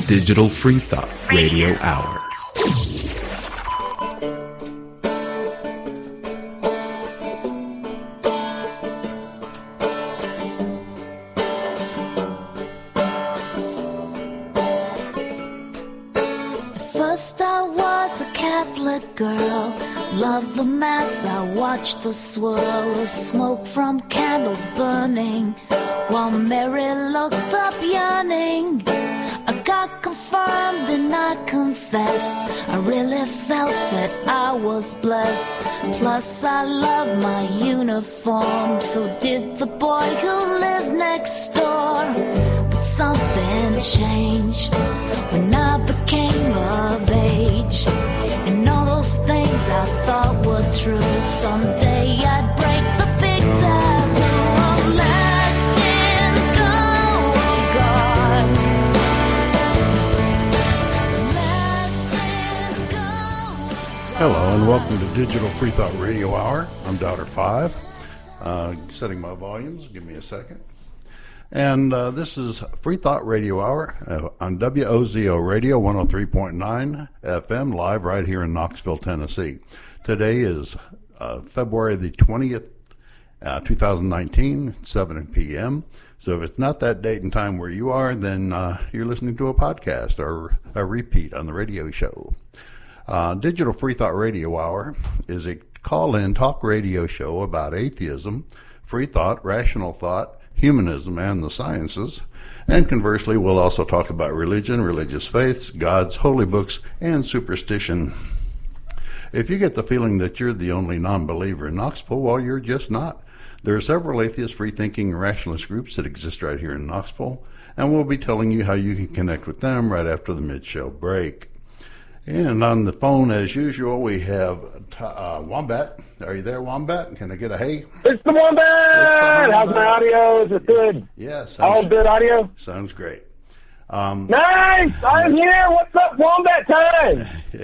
Digital Free Thought Radio Hour. First I was a Catholic girl, loved the Mass, I watched the swirl of smoke from candles burning, while Mary looked up yearning. I got confirmed and I confessed, I really felt that I was blessed. Plus I loved my uniform, so did the boy who lived next door. But something changed when I became of age, and all those things I thought were true, someday I'd break the big taboo of letting go of God. Letting go of God. Hello and welcome to Digital Free Thought Radio Hour. I'm Daughter 5. Setting my volumes, give me a second. And this is Free Thought Radio Hour on WOZO Radio 103.9 FM, live right here in Knoxville, Tennessee. Today is February the 20th, 2019, 7 p.m. So if it's not that date and time where you are, then you're listening to a podcast or a repeat on the radio show. Digital Free Thought Radio Hour is a call-in talk radio show about atheism, free thought, rational thought, humanism, and the sciences. And conversely, we'll also talk about religion, religious faiths, gods, holy books, and superstition. If you get the feeling that you're the only non-believer in Knoxville, well, you're just not. There are several atheist, free-thinking, and rationalist groups that exist right here in Knoxville, and we'll be telling you how you can connect with them right after the mid-show break. And on the phone, as usual, we have Wombat. Are you there, Wombat? Can I get a hey? It's the Wombat! How's my audio? Is it good? Yeah. All good audio? Sounds great. Nice! I'm here! What's up, Wombat time?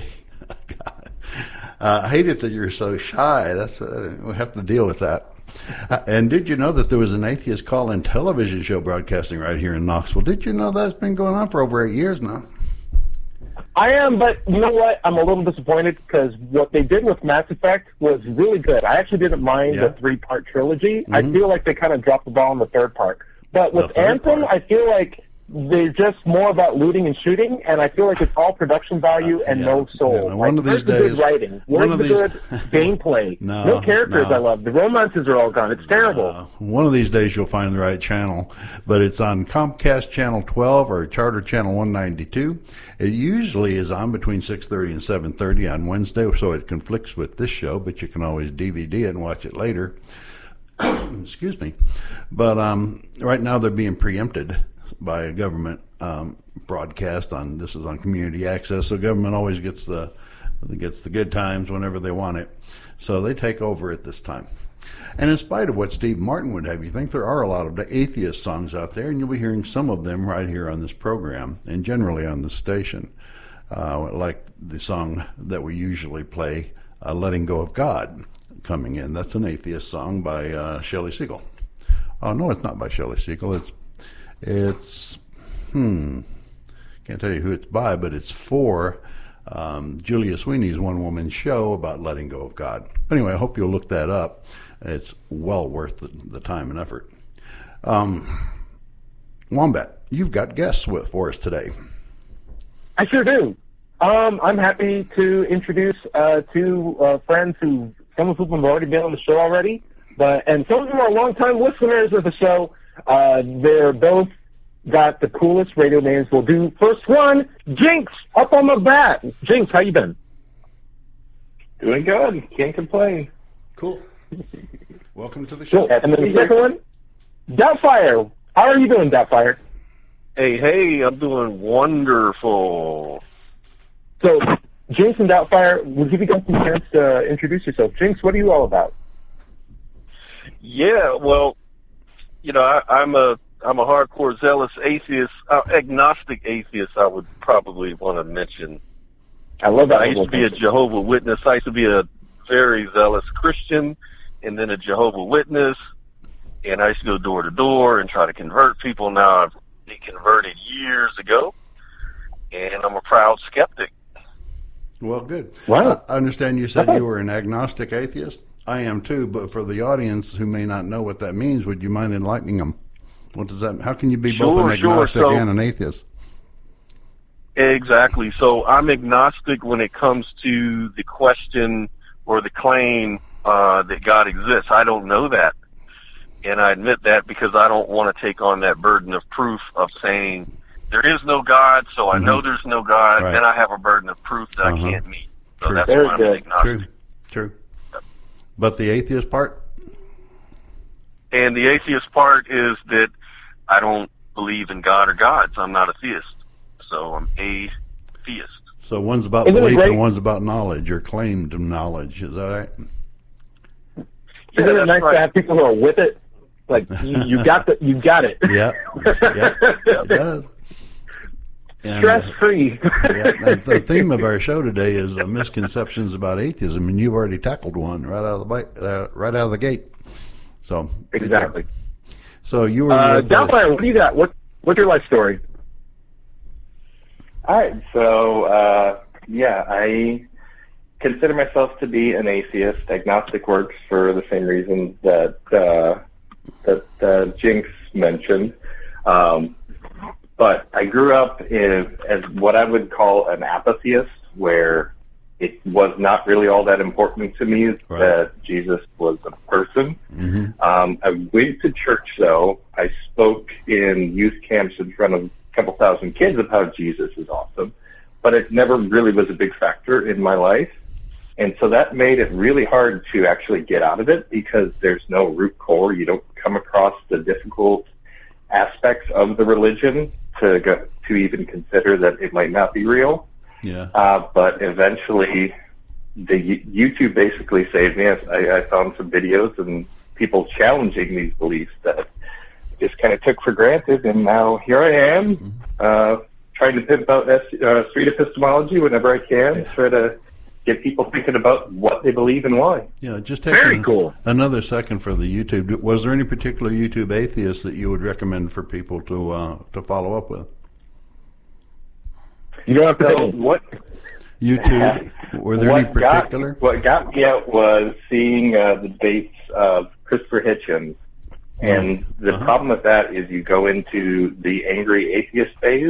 I hate it that you're so shy. That's we have to deal with that. And did you know that there was an atheist call-in television show broadcasting right here in Knoxville? Did you know that's been going on for over 8 years now? I am, but you know what? I'm a little disappointed because what they did with Mass Effect was really good. I actually didn't mind the 3-part trilogy. Mm-hmm. I feel like they kind of dropped the ball in the third part. But with Anthem, I feel like they're just more about looting and shooting, and I feel like it's all production value and no soul. Yeah, one of these days, good writing, good gameplay, no characters. I love the romances are all gone. It's terrible. One of these days you'll find the right channel, but it's on Comcast Channel 12 or Charter Channel 192. It usually is on between 6:30 and 7:30 on Wednesday, so it conflicts with this show, but you can always DVD it and watch it later. Excuse me. But right now they're being preempted by a government broadcast on. This is on community access, so government always gets the good times whenever they want it. So they take over at this time. And in spite of what Steve Martin would have you think, there are a lot of atheist songs out there, and you'll be hearing some of them right here on this program and generally on this station, like the song that we usually play, "Letting Go of God," coming in. That's an atheist song by Shelley Siegel. Oh no, it's not by Shelley Siegel. It's can't tell you who it's by, but it's for Julia Sweeney's one-woman show about letting go of God. Anyway, I hope you'll look that up. It's well worth the time and effort. Wombat, you've got guests for us today. I sure do. I'm happy to introduce two friends some of whom have already been on the show already, and some of them are longtime listeners of the show. They're both got the coolest radio names. We'll do first one, Jinx, up on the bat. Jinx, how you been? Doing good. Can't complain. Cool. Welcome to the show. Cool. And then the second one, Doubtfire. How are you doing, Doubtfire? Hey, I'm doing wonderful. So, Jinx and Doubtfire, we'll give you guys some chance to introduce yourself. Jinx, what are you all about? Yeah, well, you know, I'm a hardcore zealous atheist, agnostic atheist. I would probably want to mention. I love that. I used to be a Jehovah's Witness. I used to be a very zealous Christian, and then a Jehovah's Witness. And I used to go door to door and try to convert people. Now I've been converted years ago, and I'm a proud skeptic. Well, good. Wow. I understand you said you were an agnostic atheist. I am too, but for the audience who may not know what that means, would you mind enlightening them? What does that? How can you be both an agnostic and an atheist? Exactly. So I'm agnostic when it comes to the question or the claim that God exists. I don't know that. And I admit that because I don't want to take on that burden of proof of saying there is no God, so I know there's no God, Right. then I have a burden of proof that I can't meet. So True. that's Very why I'm good. agnostic. True. But the atheist part? And the atheist part is that I don't believe in God or gods. I'm not a theist. So I'm a theist. So one's about Isn't it belief great? and one's about knowledge or claim to knowledge. Is that right? Isn't it that's nice right. to have people who are with it? Like you got it. Yeah. It does. And, Stress free. the theme of our show today is misconceptions about atheism, and you've already tackled one right out of the gate. So good Exactly. job. So you were with Downfire, what do you got? What's your life story? All right, so I consider myself to be an atheist. Agnostic works for the same reasons that Jinx mentioned. But I grew up as what I would call an apatheist, where it was not really all that important to me that Jesus was a person. I went to church, though. I spoke in youth camps in front of a couple thousand kids of how Jesus is awesome, but it never really was a big factor in my life. And so that made it really hard to actually get out of it because there's no root core. You don't come across the difficult aspects of the religion to even consider that it might not be real. Yeah. But eventually, the YouTube basically saved me. I found some videos and people challenging these beliefs that I just kind of took for granted, and now here I am, trying to pimp out street epistemology whenever I can, try to get people thinking about what they believe and why. Yeah, just Very taking cool. another second for the YouTube. Was there any particular YouTube atheist that you would recommend for people to follow up with? You don't have to So pick what? YouTube. Were there any particular? What got me out was seeing the debates of Christopher Hitchens. And the problem with that is you go into the angry atheist phase.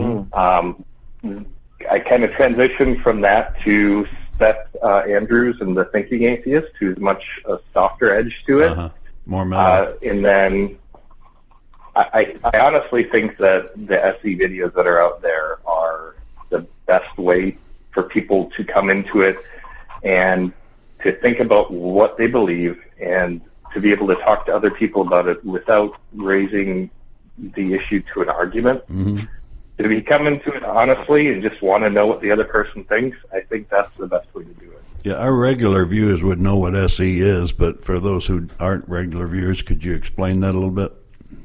I kind of transitioned from that to Seth Andrews and the Thinking Atheist, who's much a softer edge to it. More mellow. And then I honestly think that the SE videos that are out there are the best way for people to come into it and to think about what they believe and to be able to talk to other people about it without raising the issue to an argument. If you come into it honestly and just want to know what the other person thinks, I think that's the best way to do it. Yeah, our regular viewers would know what SE is, but for those who aren't regular viewers, could you explain that a little bit?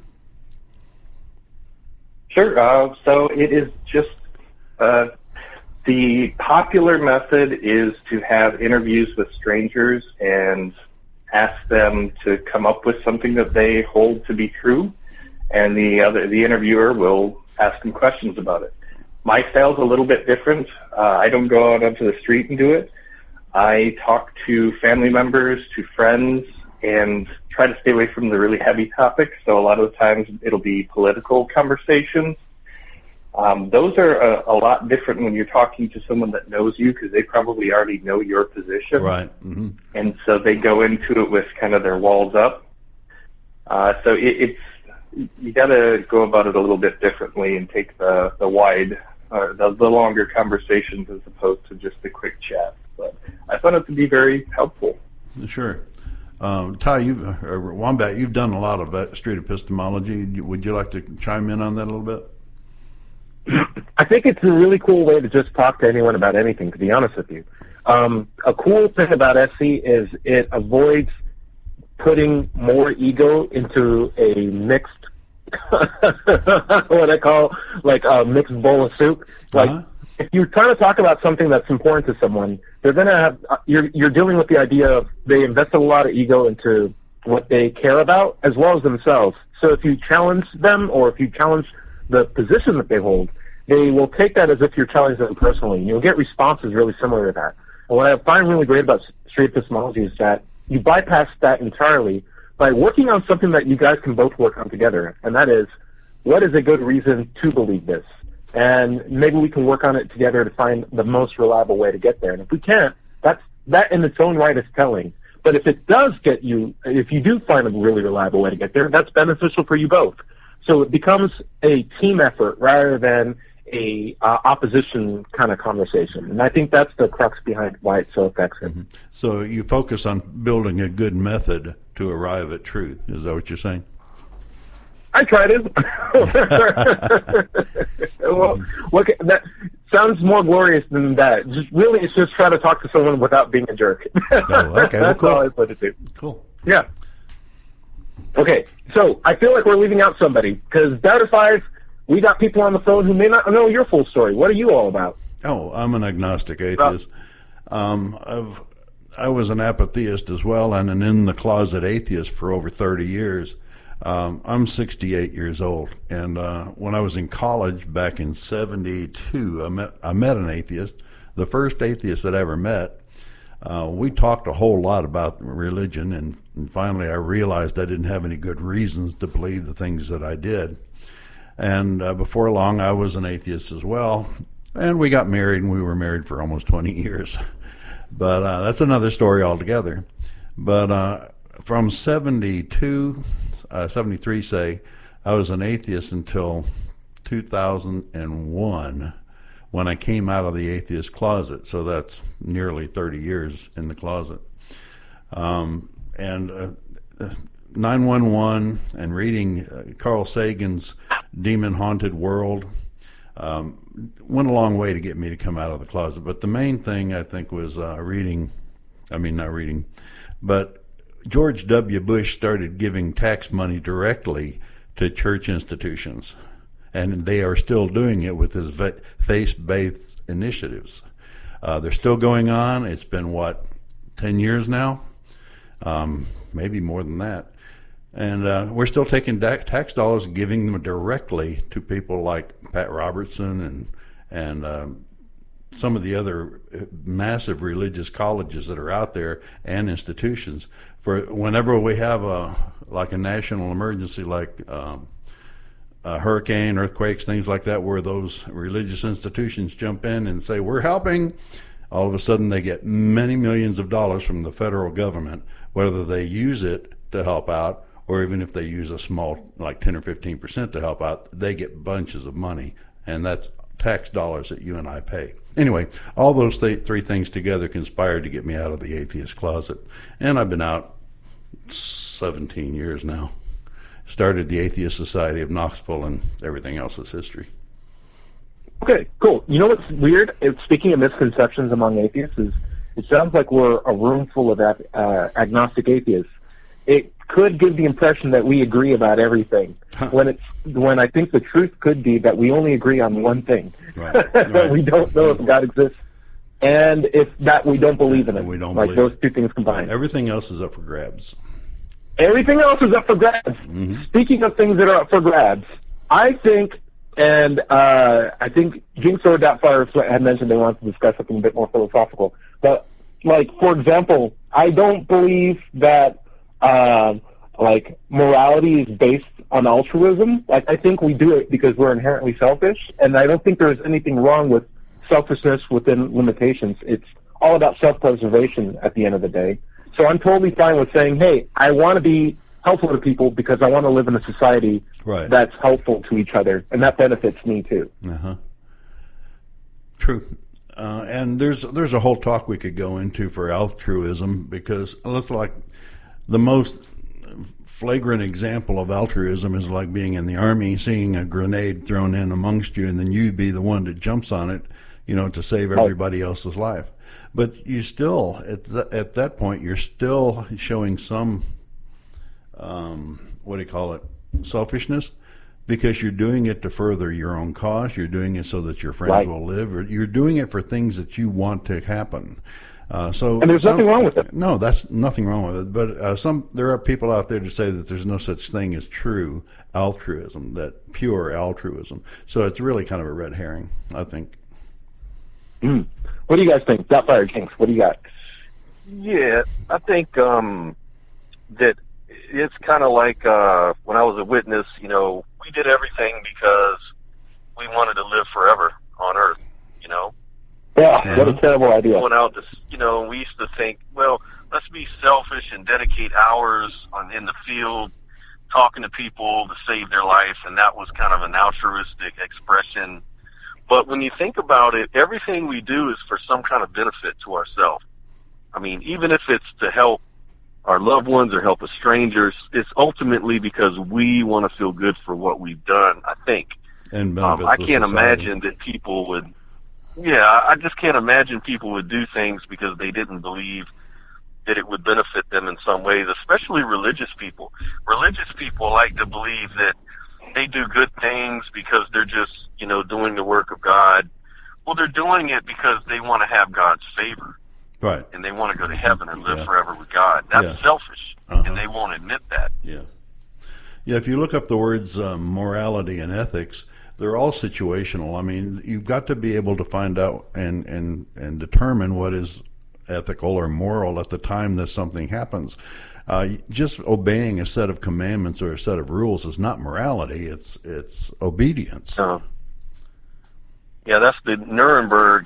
Sure. So it is just the popular method is to have interviews with strangers and ask them to come up with something that they hold to be true, and the interviewer will ask them questions about it. My style's a little bit different. I don't go out onto the street and do it. I talk to family members, to friends, and try to stay away from the really heavy topics. So a lot of the times it'll be political conversations. Those are a lot different when you're talking to someone that knows you because they probably already know your position. Right. And so they go into it with kind of their walls up. So it's you got to go about it a little bit differently and take the wide, the longer conversations as opposed to just a quick chat. But I found it to be very helpful. Sure. Ty, Wombat, you've done a lot of street epistemology. Would you like to chime in on that a little bit? I think it's a really cool way to just talk to anyone about anything, to be honest with you. A cool thing about SE is it avoids putting more ego into a mixed, what I call like a mixed bowl of soup. Like if you're trying to talk about something that's important to someone, they're going to have, you're dealing with the idea of they invested a lot of ego into what they care about as well as themselves. So if you challenge them or if you challenge the position that they hold, they will take that as if you're telling them personally. You'll get responses really similar to that. And what I find really great about straight epistemology is that you bypass that entirely by working on something that you guys can both work on together, and that is, what is a good reason to believe this? And maybe we can work on it together to find the most reliable way to get there. And if we can't, that in its own right is telling. But if it does get you, if you do find a really reliable way to get there, that's beneficial for you both. So it becomes a team effort rather than a opposition kind of conversation. And I think that's the crux behind why it's so effective. Mm-hmm. So you focus on building a good method to arrive at truth. Is that what you're saying? I try to. Well, look, that sounds more glorious than that. It's just try to talk to someone without being a jerk. Oh, okay. That's cool. all I put it to. Cool. Yeah. Okay, so I feel like we're leaving out somebody, because Doubter 5, we got people on the phone who may not know your full story. What are you all about? Oh, I'm an agnostic atheist. I was an apatheist as well, and an in-the-closet atheist for over 30 years. I'm 68 years old, and when I was in college back in '72, I met an atheist, the first atheist that I ever met. We talked a whole lot about religion, and finally I realized I didn't have any good reasons to believe the things that I did. And before long, I was an atheist as well, and we got married, and we were married for almost 20 years. But that's another story altogether. But from 72, 73, say, I was an atheist until 2001, when I came out of the atheist closet. So that's nearly 30 years in the closet. And 911 and reading Carl Sagan's Demon Haunted World went a long way to get me to come out of the closet. But the main thing, I think, was but George W. Bush started giving tax money directly to church institutions. And they are still doing it with his faith-based initiatives. They're still going on. It's been, 10 years now? Maybe more than that. And we're still taking tax dollars and giving them directly to people like Pat Robertson and some of the other massive religious colleges that are out there and institutions. For whenever we have a national emergency like a hurricane, earthquakes, things like that, where those religious institutions jump in and say, we're helping, all of a sudden they get many millions of dollars from the federal government, whether they use it to help out or even if they use a small, like 10 or 15% to help out, they get bunches of money, and that's tax dollars that you and I pay. Anyway, all those three things together conspired to get me out of the atheist closet, and I've been out 17 years now. Started the Atheist Society of Knoxville, and everything else is history. Okay, cool. You know what's weird? Speaking of misconceptions among atheists, is it sounds like we're a room full of agnostic atheists. It could give the impression that we agree about everything, when I think the truth could be that we only agree on one thing. Right. That we don't know if God exists, and if that we don't believe in it. We don't like believe those two things combined. Everything else is up for grabs. Everything else is up for grabs. Mm-hmm. Speaking of things that are up for grabs, I think Jinx or Doubtfire had mentioned they wanted to discuss something a bit more philosophical. But, for example, I don't believe that, morality is based on altruism. I think we do it because we're inherently selfish, and I don't think there's anything wrong with selfishness within limitations. It's all about self-preservation at the end of the day. So I'm totally fine with saying, hey, I want to be helpful to people because I want to live in a society that's helpful to each other, and that benefits me too. Uh-huh. True. And there's a whole talk we could go into for altruism, because it's like the most flagrant example of altruism is like being in the Army, seeing a grenade thrown in amongst you, and then you be the one that jumps on it, to save everybody else's life. But you still, at that point, you're still showing some, selfishness, because you're doing it to further your own cause. You're doing it so that your friends will live. Or you're doing it for things that you want to happen. And there's nothing wrong with it. No, that's nothing wrong with it. But there are people out there to say that there's no such thing as true altruism, that pure altruism. So it's really kind of a red herring, I think. What do you guys think? Dotfire Kings, what do you got? Yeah, I think that it's kind of like when I was a witness, we did everything because we wanted to live forever on Earth, Yeah, what a terrible idea. Going out to, we used to think, well, let's be selfish and dedicate hours in the field talking to people to save their life, and that was kind of an altruistic expression. But when you think about it, everything we do is for some kind of benefit to ourselves. I mean, even if it's to help our loved ones or help strangers, it's ultimately because we want to feel good for what we've done, I think. And I can't imagine that people would, I just can't imagine people would do things because they didn't believe that it would benefit them in some ways, especially religious people. Religious people like to believe that they do good things because they're just, doing the work of God. Well, they're doing it because they want to have God's favor. Right. And they want to go to heaven and live forever with God. That's selfish, and they won't admit that. Yeah. Yeah, if you look up the words morality and ethics, they're all situational. I mean, you've got to be able to find out and determine what is ethical or moral at the time that something happens. Just obeying a set of commandments or a set of rules is not morality. It's obedience. Yeah, that's the Nuremberg.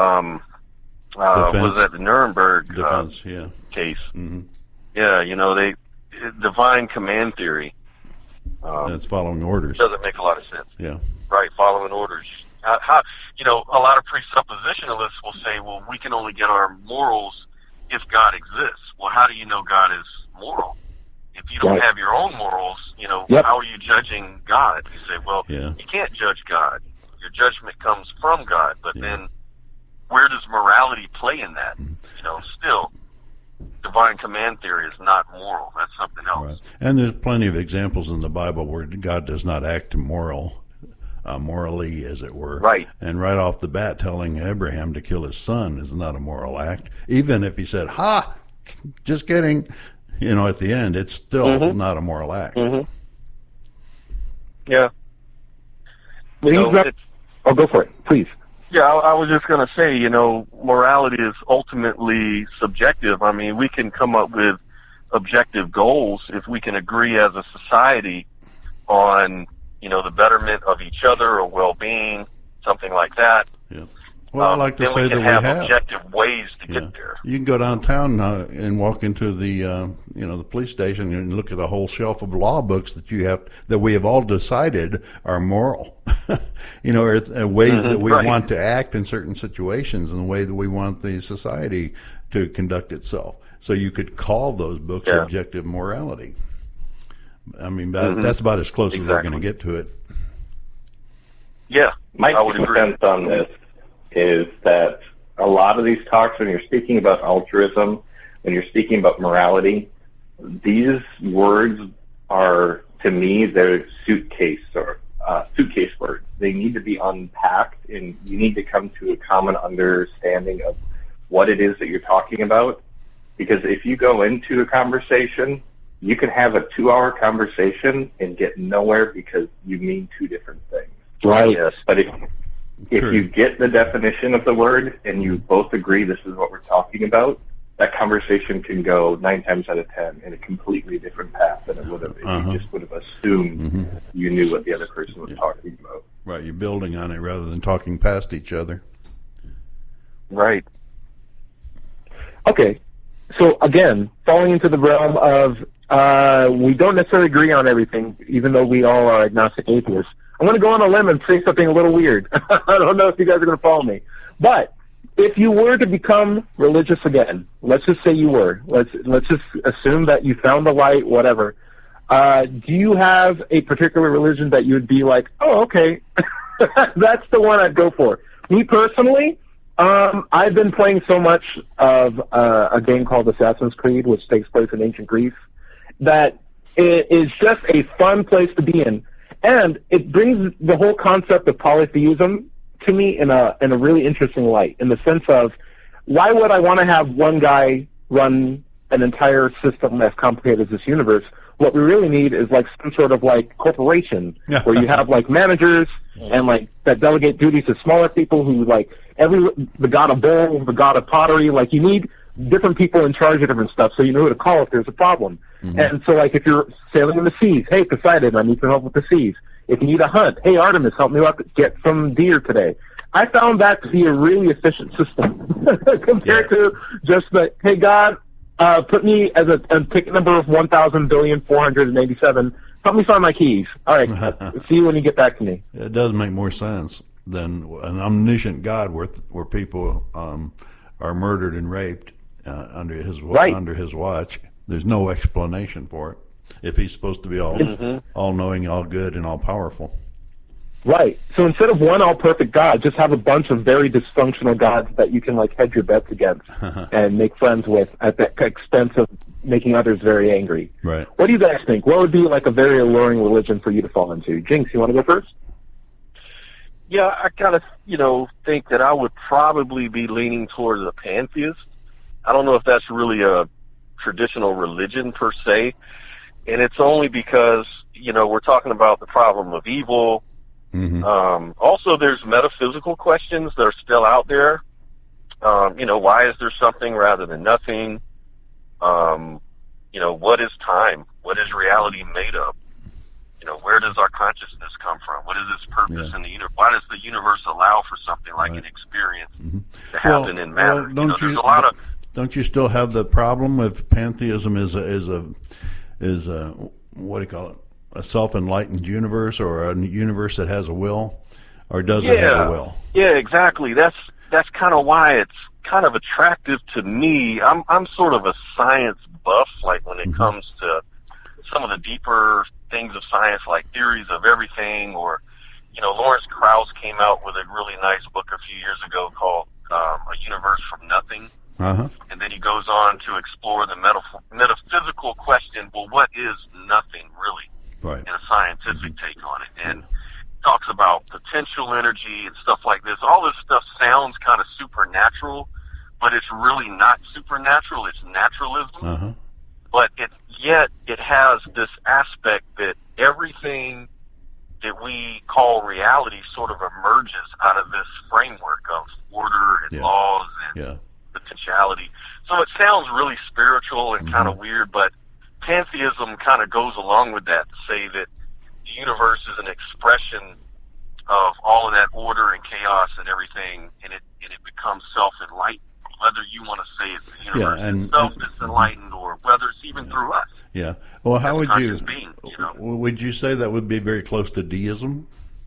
Was that the Nuremberg defense? Case? Mm-hmm. Yeah, divine command theory. And it's following orders. Doesn't make a lot of sense. Yeah. Right, following orders. How a lot of presuppositionalists will say, well, we can only get our morals if God exists. Well, how do you know God is moral? If you don't have your own morals, how are you judging God? You say, well, you can't judge God. Your judgment comes from God, but then where does morality play in that? Still, divine command theory is not moral. That's something else. Right. And there's plenty of examples in the Bible where God does not act morally, as it were. Right. And right off the bat, telling Abraham to kill his son is not a moral act. Even if he said, "Ha, just kidding," at the end, it's still not a moral act. Mm-hmm. Yeah. Go for it, please. Yeah, I was just going to say, morality is ultimately subjective. I mean, we can come up with objective goals if we can agree as a society on, the betterment of each other or well-being, something like that. Yeah. Well, I like to say that we have objective ways to get there. You can go downtown and walk into the the police station and look at a whole shelf of law books that we have all decided are moral. Or ways that we want to act in certain situations and the way that we want the society to conduct itself. So you could call those books objective morality. I mean, that's about as close as we're going to get to it. Yeah, my 2 cents on this is that a lot of these talks, when you're speaking about altruism, when you're speaking about morality, these words are, to me, they're suitcase words. They need to be unpacked, and you need to come to a common understanding of what it is that you're talking about. Because if you go into a conversation, you can have a 2-hour conversation and get nowhere because you mean 2 different things. Right. Yes. But if you get the definition of the word and you both agree this is what we're talking about, that conversation can go 9 times out of 10 in a completely different path than it would have if you just would have assumed you knew what the other person was talking about. Right, you're building on it rather than talking past each other. Right. Okay, so again, falling into the realm of we don't necessarily agree on everything, even though we all are agnostic atheists. I'm going to go on a limb and say something a little weird. I don't know if you guys are going to follow me. But if you were to become religious again, let's just say you were. Let's just assume that you found the light, whatever. Do you have a particular religion that you would be like, oh, okay, that's the one I'd go for? Me personally, I've been playing so much of a game called Assassin's Creed, which takes place in ancient Greece, that it is just a fun place to be in. And it brings the whole concept of polytheism to me in a really interesting light, in the sense of why would I want to have one guy run an entire system as complicated as this universe? What we really need is like some sort of like corporation where you have like managers and like that delegate duties to smaller people who like the god of bowl, the god of pottery. Like you need different people in charge of different stuff so you know who to call if there's a problem. Mm-hmm. And so like if you're sailing in the seas, hey Poseidon, I need some help with the seas. If you need a hunt, hey Artemis, help me out to get some deer today. I found that to be a really efficient system compared to just the, hey God, put me as a ticket number of 1,000,487. Help me find my keys. All right. See you when you get back to me. It does make more sense than an omniscient God where people are murdered and raped under his watch. There's no explanation for it if he's supposed to be all knowing, all good, and all powerful. Right. So instead of one all-perfect God, just have a bunch of very dysfunctional gods that you can, like, hedge your bets against and make friends with at the expense of making others very angry. Right. What do you guys think? What would be, like, a very alluring religion for you to fall into? Jinx, you want to go first? Yeah, I kind of, think that I would probably be leaning towards a pantheist. I don't know if that's really a traditional religion per se, and it's only because, we're talking about the problem of evil. Mm-hmm. Also, there's metaphysical questions that are still out there. Why is there something rather than nothing? What is time? What is reality made of? Where does our consciousness come from? What is its purpose in the universe? Why does the universe allow for something like an experience to happen in matter? Don't you still have the problem if pantheism is a what do you call it? A self-enlightened universe or a universe that has a will, or does it have a will? Yeah, exactly. That's kind of why it's kind of attractive to me. I'm sort of a science buff, like when it comes to some of the deeper things of science, like theories of everything, or Lawrence Krauss came out with a really nice book a few years ago called A Universe from Nothing. And then he goes on to explore the metaphysical question, well, what is nothing really? Right. And a scientific take on it, and talks about potential energy and stuff like this. All this stuff sounds kind of supernatural, but it's really not supernatural. It's naturalism. But yet it has this aspect that everything that we call reality sort of emerges out of this framework of order and laws and potentiality. So it sounds really spiritual and kind of weird, but pantheism kind of goes along with that to say that the universe is an expression of all of that order and chaos and everything, and it becomes self-enlightened, whether you want to say it's the universe itself that's enlightened or whether it's even through us. Yeah. Well, how would you, would you say that would be very close to deism?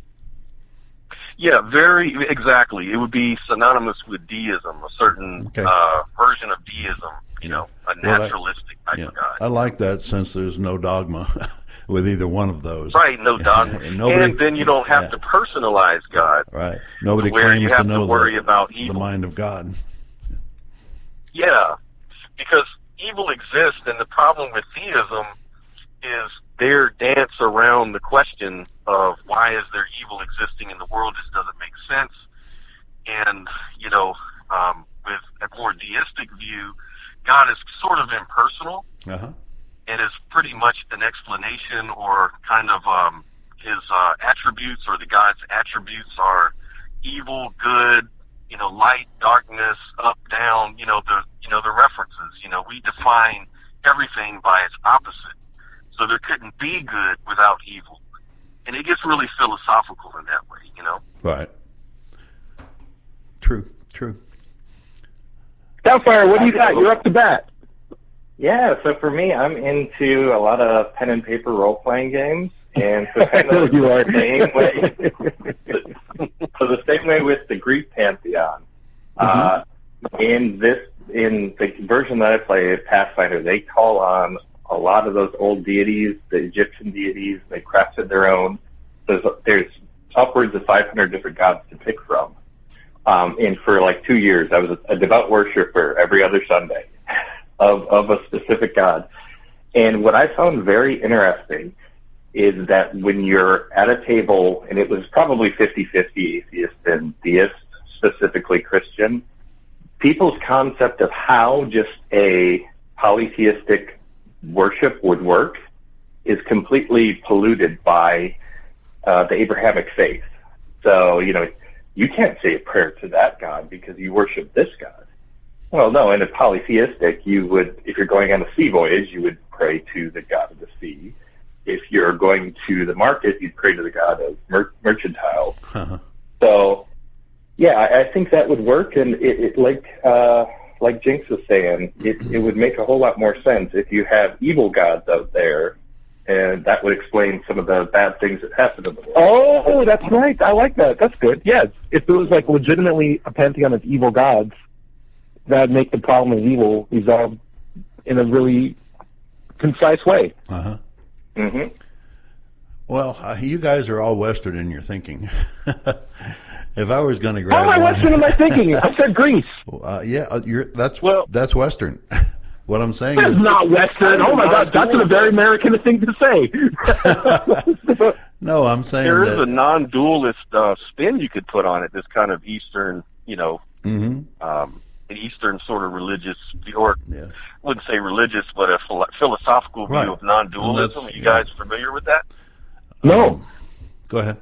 Yeah, exactly. It would be synonymous with deism, a certain version of deism, a naturalistic type of God. I like that since there's no dogma with either one of those. Right, no dogma. And then you don't have to personalize God. Right. Nobody where claims you have to know worry about evil. The mind of God. Yeah, because evil exists, and the problem with theism is their dance around the question of why is there evil existing in the world just doesn't make sense. And, with a more deistic view, God is sort of impersonal and is pretty much an explanation or kind of his attributes, or the God's attributes are evil, good, light, darkness, up, down, the references. We define everything by its opposite. So there couldn't be good without evil. And it gets really philosophical in that way, Right. True. Doubtfire, what do you got? You're up to bat. Yeah, so for me, I'm into a lot of pen and paper role-playing games. And so kind of you are. The same way. So the same way with the Greek pantheon. In the version that I play, Pathfinder, they call on a lot of those old deities, the Egyptian deities. They crafted their own. There's upwards of 500 different gods to pick from. And for like 2 years, I was a devout worshiper every other Sunday of a specific god. And what I found very interesting is that when you're at a table, and it was probably 50-50 atheist and deist, specifically Christian, people's concept of how just a polytheistic worship would work is completely polluted by the Abrahamic faith. So, you can't say a prayer to that God because you worship this God. Well, no, in a polytheistic, you would, if you're going on a sea voyage, you would pray to the God of the sea. If you're going to the market, you'd pray to the God of mercantile. Uh-huh. So, yeah, I think that would work, and it like Jinx was saying, it would make a whole lot more sense if you have evil gods out there, and that would explain some of the bad things that happen in the world. Oh, that's right. I like that. That's good. Yeah, if it was like legitimately a pantheon of evil gods, that'd make the problem of evil resolved in a really concise way. Uh-huh. Mm-hmm. Well, you guys are all Western in your thinking. If I was going to grab How am I Western in my thinking? I said Greece. That's Western. What I'm saying That's is not Western. Oh my God, that's a very American thing to say. No, I'm saying there is that, a non-dualist spin you could put on it. This kind of Eastern, mm-hmm. An Eastern sort of religious, or Yeah. I wouldn't say religious, but a philosophical Right. view of non-dualism. Well, Are you guys familiar with that? No. Go ahead.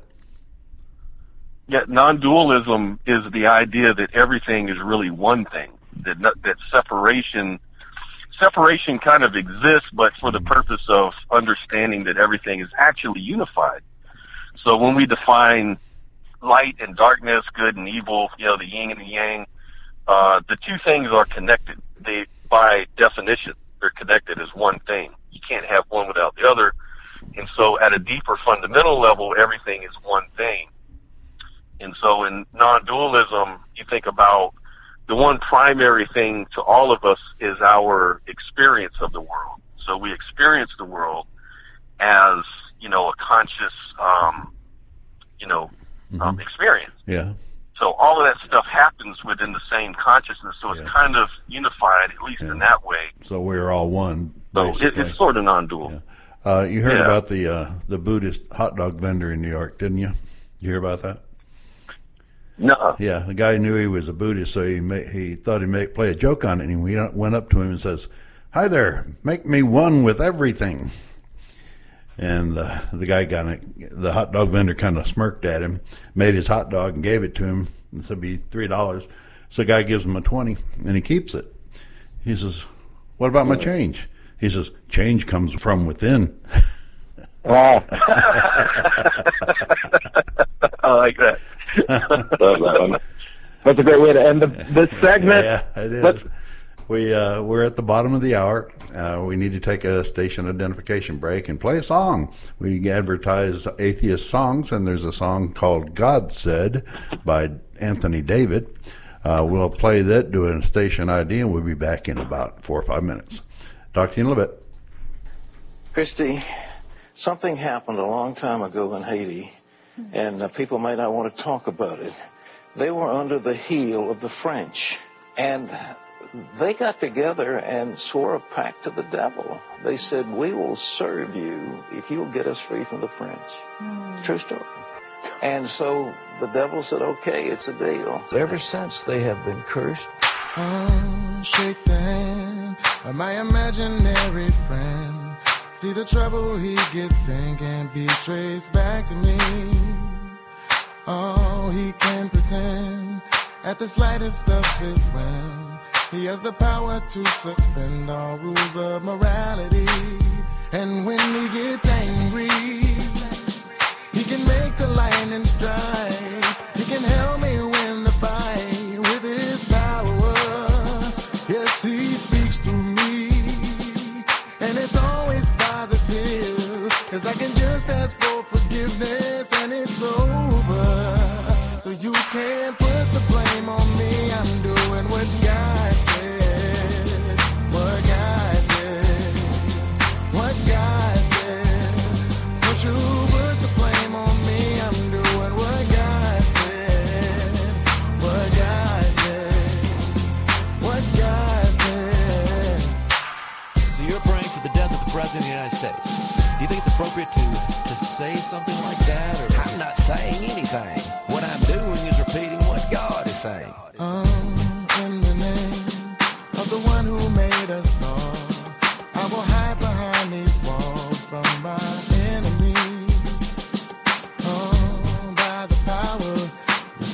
Yeah, non-dualism is the idea that everything is really one thing. That separation kind of exists, but for the purpose of understanding that everything is actually unified. So when we define light and darkness, good and evil, the yin and the yang, the two things are connected. They, by definition, they're connected as one thing. You can't have one without the other. And so at a deeper fundamental level, everything is one thing. And so in non-dualism, you think about the one primary thing to all of us is our experience of the world. So we experience the world as, a conscious, experience. Yeah. So all of that stuff happens within the same consciousness. So it's Yeah. kind of unified, at least in that way. So we're all one. So basically. it's sort of non-dual. Yeah. You heard Yeah. about the Buddhist hot dog vendor in New York, didn't you? You hear about that? No. Yeah, the guy knew he was a Buddhist, so he thought he'd play a joke on it, and he went up to him and says, "Hi there, make me one with everything." And the guy the hot dog vendor kind of smirked at him, made his hot dog and gave it to him, and said, "Be $3." So the guy gives him a 20, and he keeps it. He says, "What about my change?" He says, "Change comes from within." Wow. I like that. Love that one. That's a great way to end this segment. Yeah, it is. We're at the bottom of the hour. We need to take a station identification break and play a song. We advertise atheist songs, and there's a song called "God Said" by Anthony David. We'll play that, do a station ID, and we'll be back in about 4 or 5 minutes. Talk to you in a little bit. Christy, something happened a long time ago in Haiti, and people may not want to talk about it. They were under the heel of the French, and they got together and swore a pact to the devil. They said, "We will serve you if you'll get us free from the French." True story. And so the devil said, "Okay, it's a deal." Ever since, they have been cursed. Oh, shake the hand of my imaginary friend. See the trouble he gets in can't be traced back to me. Oh, he can pretend at the slightest of his whim. He has the power to suspend all rules of morality. And when he gets angry, he can make the lightning strike. He can help me win the fight with his power. Yes, he speaks to me, and it's always positive, 'cause I can just ask for forgiveness and it's over. So you can't put the blame on me. I'm doing what God said. What God said. What God said. Don't you put the blame on me. I'm doing what God said. What God said. What God said. So you're praying for the death of the President of the United States. Do you think it's appropriate to say something like that? Or I'm not saying anything. What I'm doing is repeating what God is saying. In the name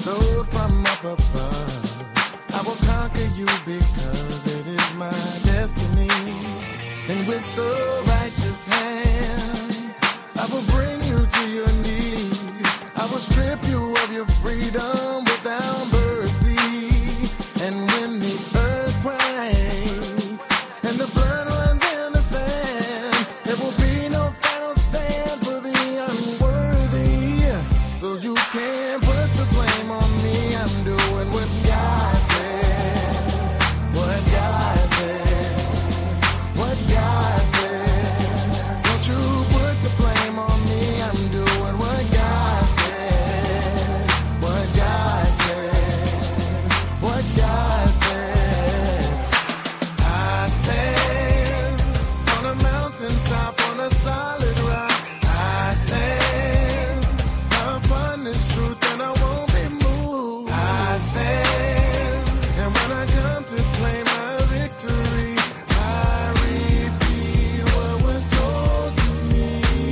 bestowed from up above. I will conquer you because it is my destiny. And with the righteous hand, I will bring you to your knees. I will strip you of your freedom without mercy. And when the earth quakes and the blood runs in the sand, there will be no final stand for the unworthy. So you can't put the blame on me. I'm doing what God said. What God said. What God said. Don't you put the blame on me. I'm doing what God said. What God said. What God said. I stand on a mountaintop on a solid rock. I stand upon this truth and I won't be moved. I stand, and when I come to claim my victory, I repeat what was told to me.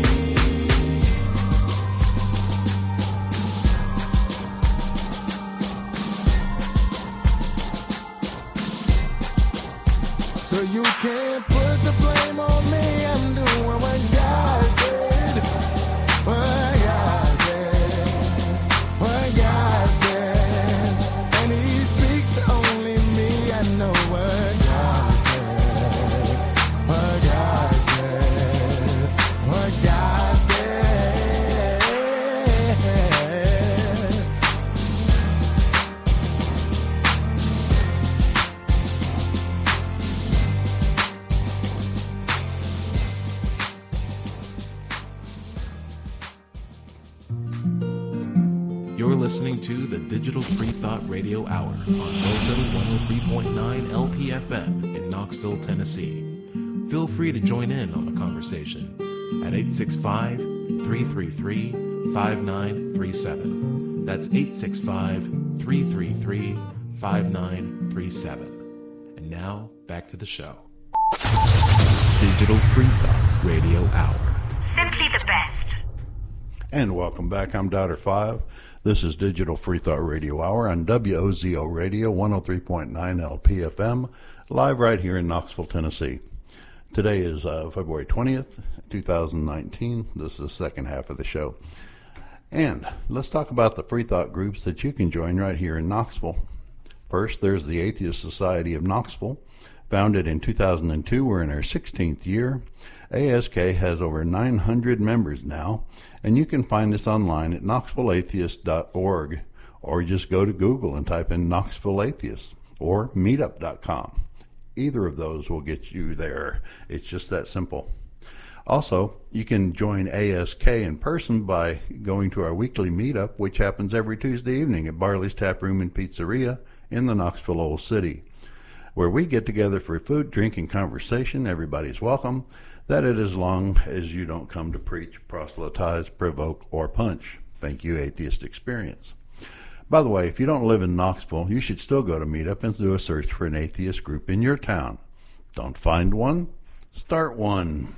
So you can't put the blame on me. I'm doing what God said. What God said. What God said. And He speaks to only me. I know what God said. What God said. What God said. You're listening to the Digital Free Thought Radio Hour on Rosa 103.9 LPFM in Knoxville, Tennessee. Feel free to join in on the conversation at 865-333-5937. That's 865-333-5937. And now, back to the show. Digital Free Thought Radio Hour. Simply the best. And welcome back. I'm Doubter 5. This is Digital Free Thought Radio Hour on WOZO Radio 103.9 LPFM, live right here in Knoxville, Tennessee. Today is February 20th, 2019. This is the second half of the show. And let's talk about the free thought groups that you can join right here in Knoxville. First, there's the Atheist Society of Knoxville. Founded in 2002, we're in our 16th year. ASK has over 900 members now, and you can find us online at knoxvilleatheist.org, or just go to Google and type in Knoxville Atheist, or meetup.com. Either of those will get you there. It's just that simple. Also, you can join ASK in person by going to our weekly meetup, which happens every Tuesday evening at Barley's Tap Room and Pizzeria in the Knoxville Old City, where we get together for food, drink, and conversation. Everybody's welcome. That is as long as you don't come to preach, proselytize, provoke, or punch. Thank you, Atheist Experience. By the way, if you don't live in Knoxville, you should still go to Meetup and do a search for an atheist group in your town. Don't find one? Start one.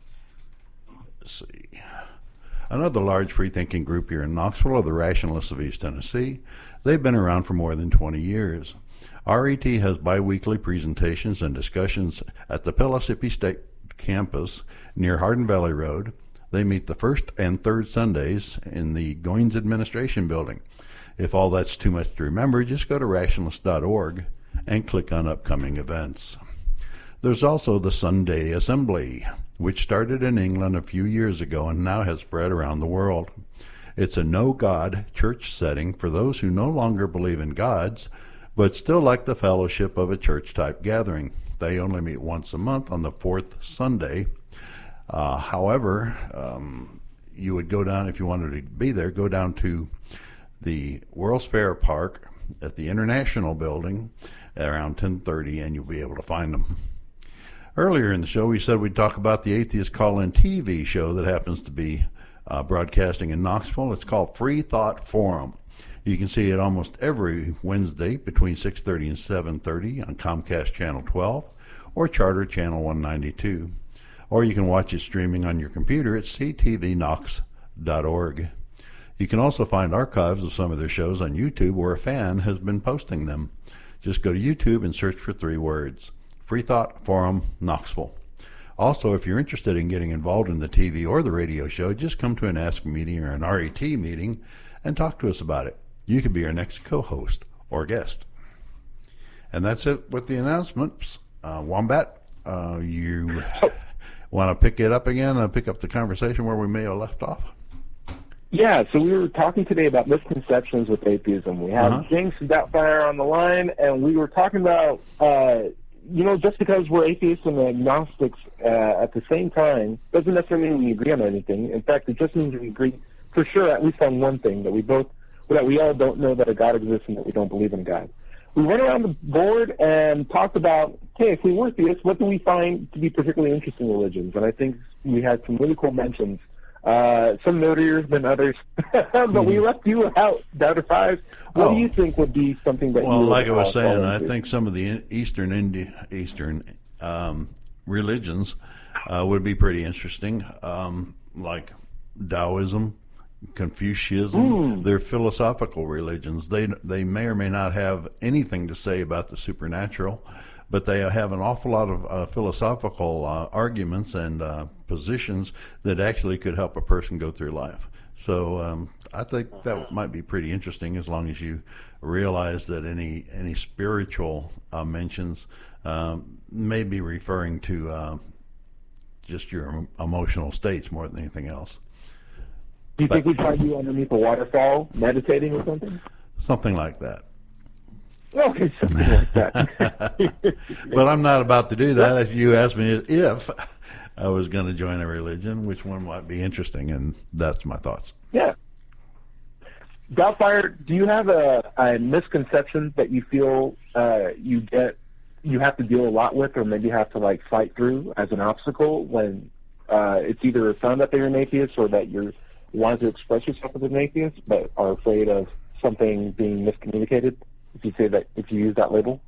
Let's see. Another large free-thinking group here in Knoxville are the Rationalists of East Tennessee. They've been around for more than 20 years. RET has bi-weekly presentations and discussions at the Pellissippi State Campus near Hardin Valley Road. They meet the first and third Sundays in the Goins Administration Building. If all that's too much to remember, just go to rationalist.org and click on upcoming events. There's also the Sunday Assembly, which started in England a few years ago and now has spread around the world. It's a no-God church setting for those who no longer believe in gods, but still like the fellowship of a church-type gathering. They only meet once a month on the fourth Sunday. However, you would go down, if you wanted to be there, go down to the World's Fair Park at the International Building at around 10:30, and you'll be able to find them. Earlier in the show, we said we'd talk about the Atheist Call-In TV show that happens to be broadcasting in Knoxville. It's called Free Thought Forum. You can see it almost every Wednesday between 6:30 and 7:30 on Comcast Channel 12 or Charter Channel 192. Or you can watch it streaming on your computer at ctvknox.org. You can also find archives of some of their shows on YouTube where a fan has been posting them. Just go to YouTube and search for 3 words: Free Thought Forum Knoxville. Also, if you're interested in getting involved in the TV or the radio show, just come to an Ask meeting or an RET meeting and talk to us about it. You could be our next co-host or guest. And that's it with the announcements. Wombat, you want to pick it up again, pick up the conversation where we may have left off? Yeah, so we were talking today about misconceptions with atheism. We have Jinx and Doubtfire on the line, and we were talking about, just because we're atheists and agnostics at the same time doesn't necessarily mean we agree on anything. In fact, it just means we agree for sure at least on one thing, that we all don't know that a God exists and that we don't believe in God. We went around the board and talked about, hey, if we were theists, what do we find to be particularly interesting religions? And I think we had some really cool mentions. Some notier than others, but we left you out, Doubter 5. What do you think would be something that? Well, like I was saying, I think some of the Eastern religions would be pretty interesting, like Taoism, Confucianism. They're philosophical religions. They may or may not have anything to say about the supernatural, but they have an awful lot of philosophical arguments and positions that actually could help a person go through life. So I think that might be pretty interesting, as long as you realize that any spiritual mentions may be referring to just your emotional states more than anything else. Do you think we'd find you underneath a waterfall meditating or something? Something like that. Okay, something like that. But I'm not about to do that. As you asked me if I was going to join a religion, which one might be interesting, and that's my thoughts. Yeah. Doubtfire, do you have a misconception that you feel you have to deal a lot with, or maybe have to fight through as an obstacle when it's either found that they're an atheist or that you're wanting to express yourself as an atheist but are afraid of something being miscommunicated? If you use that label?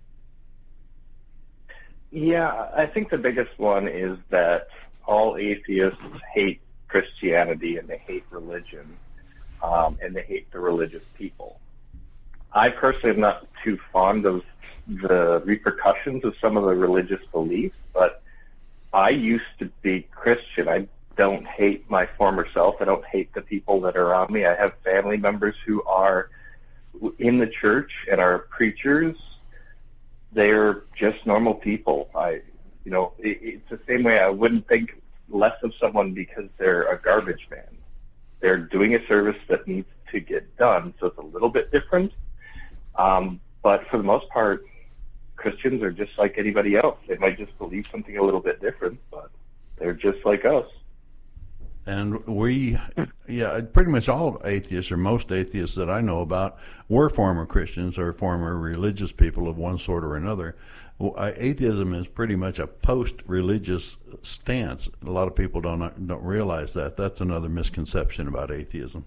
Yeah, I think the biggest one is that all atheists hate Christianity and they hate religion, and they hate the religious people. I personally am not too fond of the repercussions of some of the religious beliefs, but I used to be Christian. I don't hate my former self. I don't hate the people that are around me. I have family members who are in the church and are preachers. They're just normal people. It's the same way I wouldn't think less of someone because they're a garbage man. They're doing a service that needs to get done, so it's a little bit different. But for the most part, Christians are just like anybody else. They might just believe something a little bit different, but they're just like us. And pretty much all atheists, or most atheists that I know about, were former Christians or former religious people of one sort or another. Atheism is pretty much a post-religious stance. A lot of people don't realize that. That's another misconception about atheism.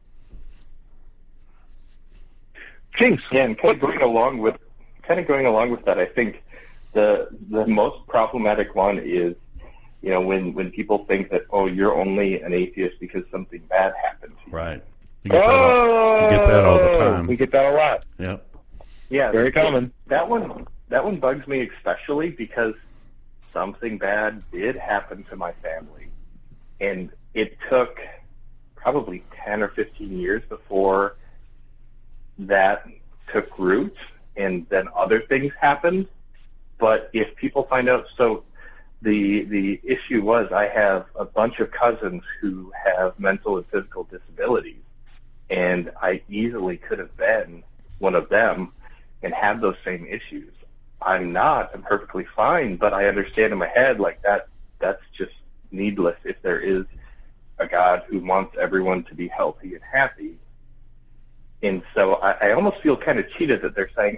Jinx, yeah, and kind of going along with that, I think the most problematic one is, when people think that, you're only an atheist because something bad happened to you. Right. You get that all the time. We get that a lot. Yeah. Yeah. Very common. That one bugs me especially because something bad did happen to my family. And it took probably 10 or 15 years before that took root, and then other things happened. But if people find out, the issue was I have a bunch of cousins who have mental and physical disabilities, and I easily could have been one of them and had those same issues. I'm not. I'm perfectly fine, but I understand in my head that's just needless if there is a God who wants everyone to be healthy and happy. And so I almost feel kind of cheated that they're saying,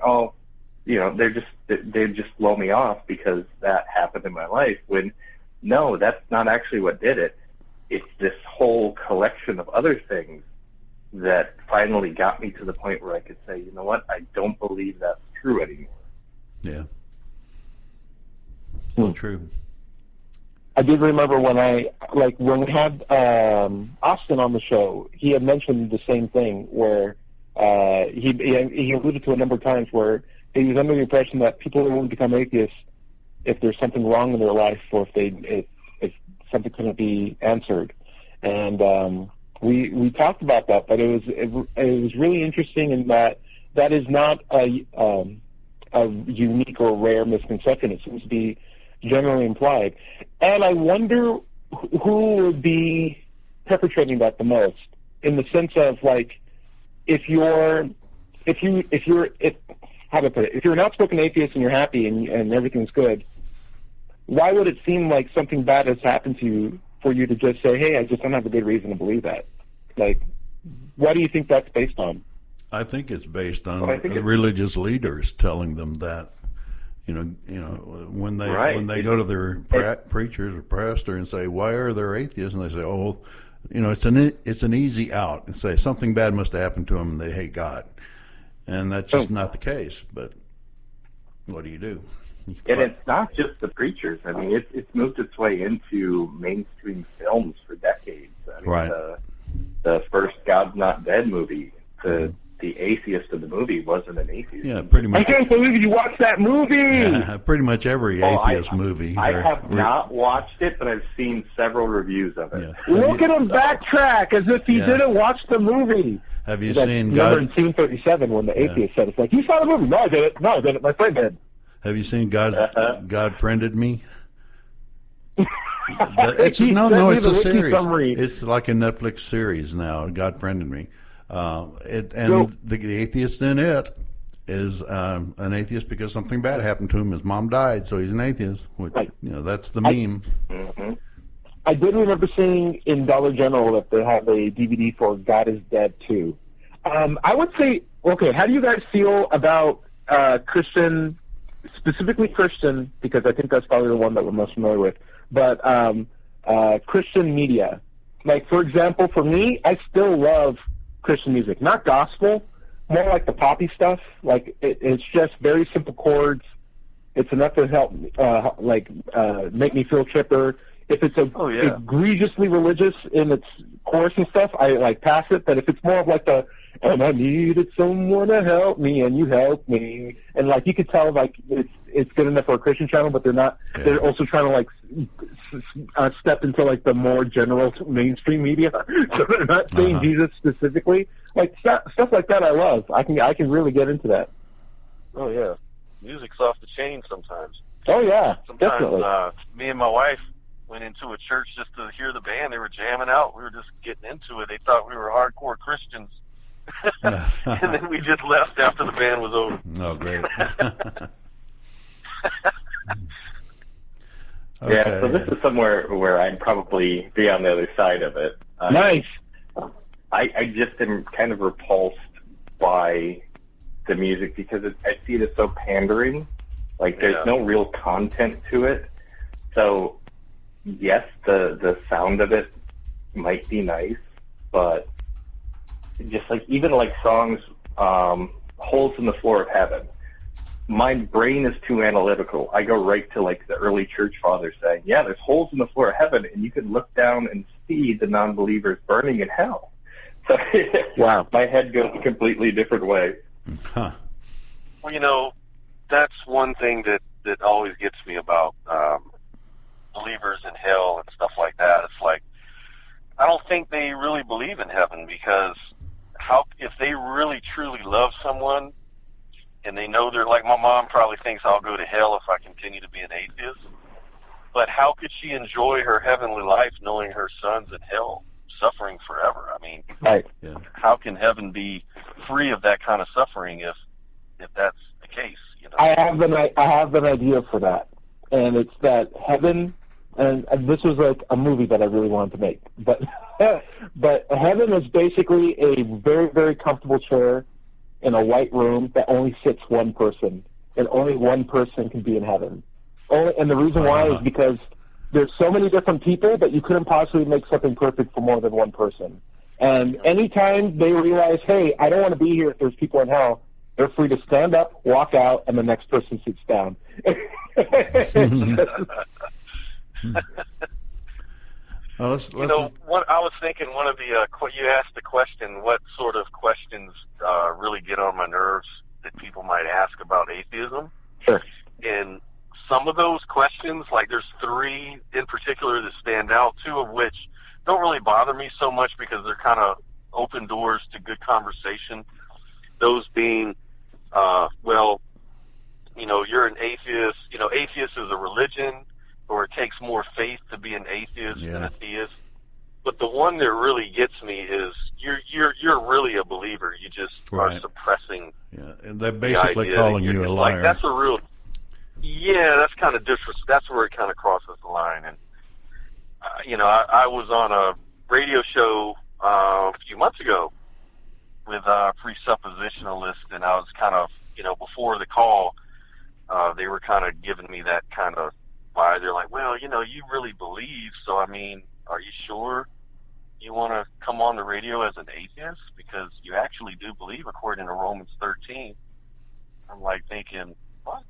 they just blow me off because that happened in my life, when no, that's not actually what did it. It's this whole collection of other things that finally got me to the point where I could say, you know what, I don't believe that's true anymore. Yeah. Well, true. I did remember when we had Austin on the show, he had mentioned the same thing where he alluded to a number of times where he was under the impression that people won't become atheists if there's something wrong in their life or if something couldn't be answered. And we talked about that, but it was really interesting in that is not a unique or rare misconception. It seems to be generally implied. And I wonder who would be perpetrating that the most, in the sense of like, if you're an outspoken atheist and you're happy and everything's good, why would it seem like something bad has happened to you for you to just say, hey, I just don't have a good reason to believe that? Like, what do you think that's based on? I think it's based on religious leaders telling them that. You know, when they go to their preachers or pastor and say, "Why are there atheists?" and they say, "Oh, it's an easy out," and say something bad must have happened to them and they hate God, and that's just not the case. But what do you do? And it's not just the preachers. I mean, it's moved its way into mainstream films for decades. I mean, right. The first God's Not Dead movie, the atheist of the movie wasn't an atheist. Yeah, pretty much. I can't believe you watched that movie. Yeah, pretty much every atheist movie. I have not watched it, but I've seen several reviews of it. Yeah. Look at him backtrack as if he didn't watch the movie. Have you seen God? In scene 37 when the atheist said, "It's like you saw the movie." No, I did it. No, I did it. My friend did. Have you seen God Friended Me? It's a series. Summary. It's like a Netflix series now. God Friended Me. The atheist in it is an atheist because something bad happened to him. His mom died, so he's an atheist. Which, that's the meme. I did remember seeing in Dollar General that they have a DVD for God is Dead 2. I would say, okay, how do you guys feel about Christian, specifically Christian, because I think that's probably the one that we're most familiar with, but Christian media. Like, for example, for me, I still love Christian music, not gospel, more like the poppy stuff. Like it's just very simple chords. It's enough to help, make me feel chipper. If it's egregiously religious in its chorus and stuff, I like pass it. But if it's more of like and I needed someone to help me, and you helped me, and like you could tell, like it's good enough for a Christian channel, but they're not. Yeah. They're also trying to like step into like the more general mainstream media, so they're not saying Jesus specifically. Like stuff like that, I love. I can really get into that. Oh yeah, music's off the chain sometimes. Oh yeah, sometimes, definitely. Me and my wife went into a church just to hear the band. They were jamming out. We were just getting into it. They thought we were hardcore Christians. And then we just left after the band was over. Oh, great. Okay. Yeah, so this is somewhere where I'd probably be on the other side of it. Nice. I just am kind of repulsed by the music because I see it as so pandering. Like, there's no real content to it. So, yes, the sound of it might be nice, but just like even like songs, Holes in the Floor of Heaven, my brain is too analytical. I go right to like the early church fathers saying, yeah, there's holes in the floor of heaven, and you can look down and see the non-believers burning in hell. So wow, my head goes a completely different way. Huh. Well, that's one thing that always gets me about believers in hell and stuff like that. It's like, I don't think they really believe in heaven, because if they really truly love someone and they know they're like, my mom probably thinks I'll go to hell if I continue to be an atheist, but how could she enjoy her heavenly life knowing her son's in hell suffering forever? I mean, right. How can heaven be free of that kind of suffering if that's the case? I have an idea for that, and it's that heaven. And this was like a movie that I really wanted to make, but heaven is basically a very, very comfortable chair in a white room that only sits one person, and only one person can be in heaven. And the reason why is because there's so many different people that you couldn't possibly make something perfect for more than one person. And anytime they realize, hey, I don't want to be here if there's people in hell, they're free to stand up, walk out, and the next person sits down. You know, I was thinking one of the you asked the question, what sort of questions really get on my nerves that people might ask about atheism. Sure. And some of those questions, like there's three in particular that stand out, two of which don't really bother me so much because they're kind of open doors to good conversation. Those being, well, you know, you're an atheist. You know, atheist is a religion, or it takes more faith to be an atheist than a theist. But the one that really gets me is you're really a believer. You just are suppressing. Yeah, and they're basically calling you a liar. Like, that's a real. Yeah, that's kind of that's where it kind of crosses the line. And you know, I was on a radio show a few months ago with a presuppositionalist, and I was kind of, you know, before the call, they were kind of giving me that kind of vibe. They're like, well, you know, you really believe, so I mean, are you sure you want to come on the radio as an atheist? Because you actually do believe, according to Romans 13. I'm like thinking, what?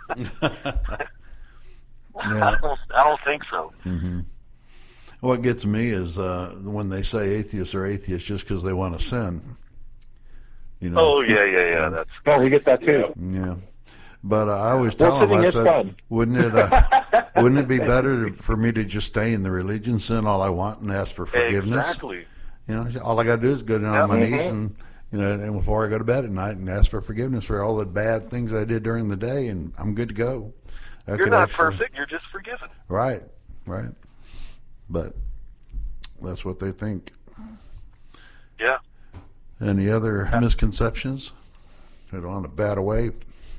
I don't think so. Mm-hmm. What gets me is when they say atheists are atheists just because they want to sin. You know? Oh yeah. That's. Oh, we get that too. Yeah, but I always tell them, I said, wouldn't it be better for me to just stay in the religion, sin all I want, and ask for forgiveness? Exactly. You know, all I got to do is go down on my knees and, you know, and before I go to bed at night, and ask for forgiveness for all the bad things I did during the day, and I'm good to go. You're not perfect. You're just forgiven. Right. But that's what they think. Yeah. Any other misconceptions? I don't want to bat away.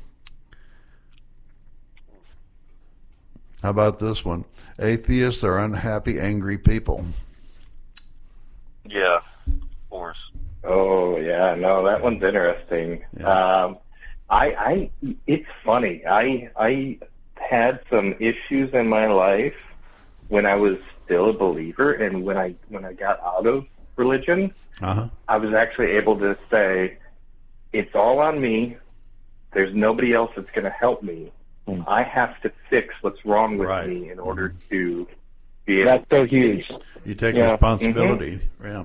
How about this one? Atheists are unhappy, angry people. Yeah, of course. Oh yeah, no, that one's interesting. Yeah. It's funny. I had some issues in my life when I was still a believer, and when I got out of religion, I was actually able to say, it's all on me. There's nobody else that's going to help me. I have to fix what's wrong with me in order to be able. That's so huge. You take responsibility. Yeah.